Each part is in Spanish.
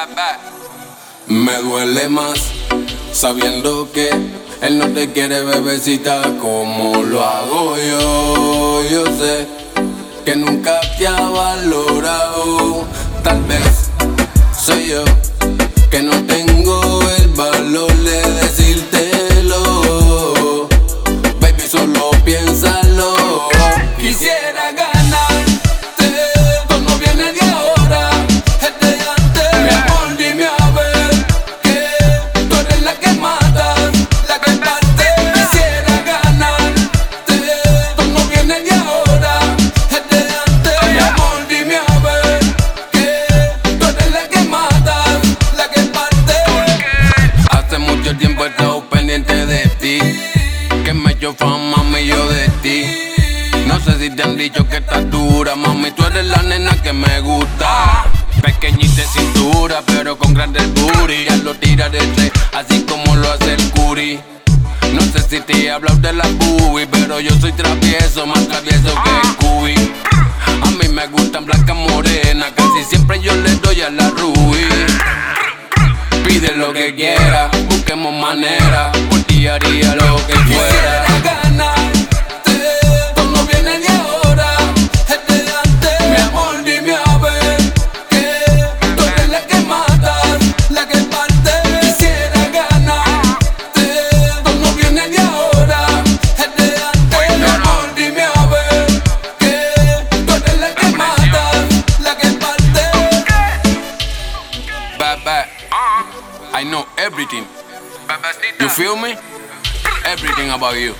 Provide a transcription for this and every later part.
Me duele más sabiendo que él no te quiere, bebecita, como lo hago yo. Yo sé que nunca te ha valorado. Tal vez soy yo que no tengo el valor de decírtelo. Baby, solo piénsalo. Quisiera ganarte, tú no vienes de ahora, es de antes. Mi amor, dime a ver que tú eres la que matas, la que parte. Quisiera ganarte, tú no vienes de ahora, es de antes. Mi amor, dime a ver que tú eres la que matas, la que parte. Hace mucho tiempo he estado pendiente de ti, que me echó fama, mami, yo de ti. No sé si te han dicho que estás dura, mami, tú eres la nena que me gusta. Pequeñita de cintura, pero con grandes booty. Ya lo tira de tres, así como lo hace el Curi. No sé si te he hablado de la boobie, pero yo soy travieso, más travieso que el Cubi. A mí me gustan blancas morenas, casi siempre yo le doy a la Ruby. Pide lo que quiera, busquemos manera, por ti haría lo que fuera. Quisiera ganarte, tú no vienes de ahora, es de antes. Mi amor, dime a ver que tú eres la que matas, la que parte. Quisiera ganarte, tú no vienes de ahora, es de antes. Mi amor, dime a ver que tú eres la que matas, la que parte. Bye. I know everything. You feel me? Everything about you.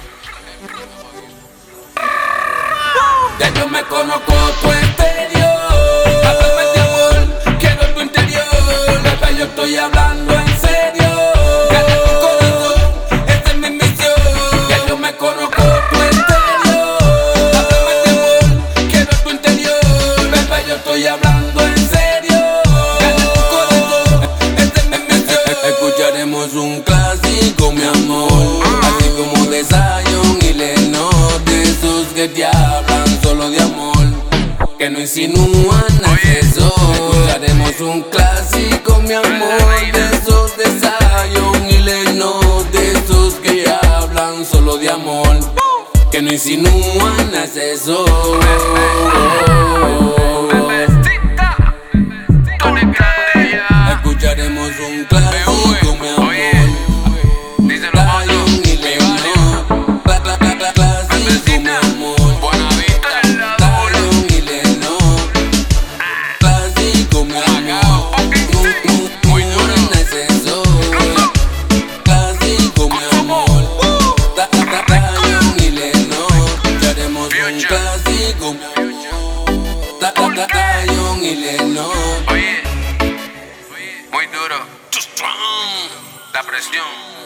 Ya yo me conozco tu exterior. Háblame de amor, quiero tu interior. Bebé, yo estoy hablando en serio. Gana tu corazón, esa es mi misión. Ya yo me conozco tu exterior. Háblame de amor, quiero tu interior. Bebé, yo estoy hablando en serio. Gana tu corazón, esa es mi misión. Escucharemos un clásico, mi amor, así como de Zion y Lennox, de esos que te hablan solo de amor, que no insinúan acceso. Escucharemos un clásico, mi amor, de esos de Zion y Lennox, de esos que hablan solo de amor, que no insinúan acceso. Escucharemos un clásico, mi amor. Zion y Lennox, clásico, mi amor. Zion y Lennox, clásico, mi amor. Muy duro en exceso. Clásico, mi amor. Zion y Lennox, escucharemos un clásico, mi amor. Zion y Lennox. Muy duro. La presión.